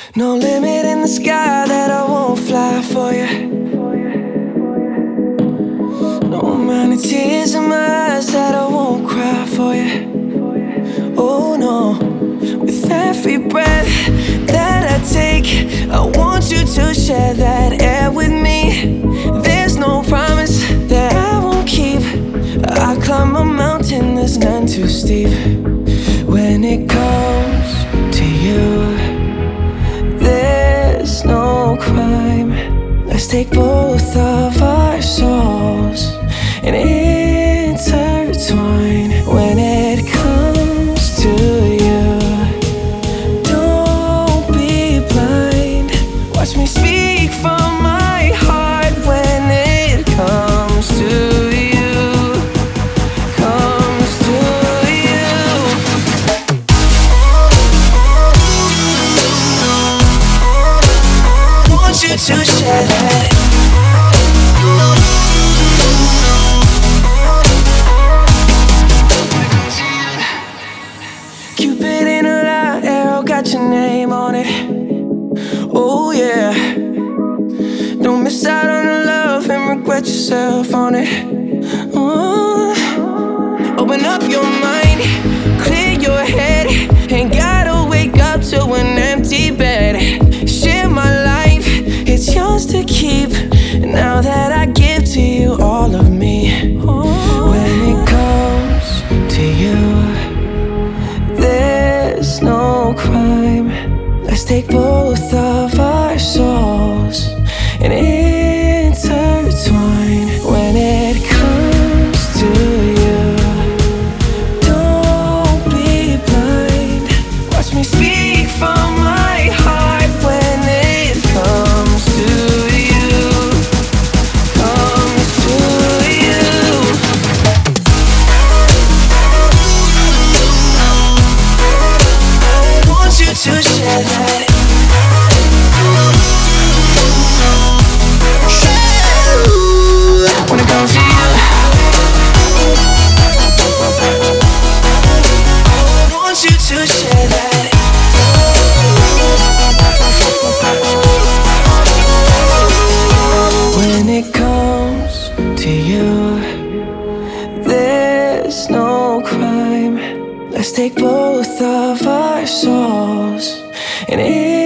No limit in the sky that I won't fly for you. No amount of tears in my eyes that I won't cry for you. Oh no, with every breath that I take, I want you to share that air with me. There's no promise that I won't keep. I climb a mountain that's none too steep. When it comes to you, there's no crime. Let's take both of our souls and intertwine. When it comes to you, don't be blind. Watch me speak from my heart. When it comes to you, comes to you. Want you to share that. Cupid in a lie, arrow got your name on it. Oh yeah. Don't miss out on the love and regret yourself on it. Open up your mind, clear your head. Ain't gotta wake up to an empty bed. Share my life, it's yours to keep. Now that I give to you all of me. When it comes to you, there's no crime. Let's take both of our souls and intertwine. When it comes to you, don't be blind. Watch me speak from my heart. When it comes to you, comes to you. Want you to share that. When it comes to you, want you to share that. When it comes to you, there's no crime. Let's take both of our souls and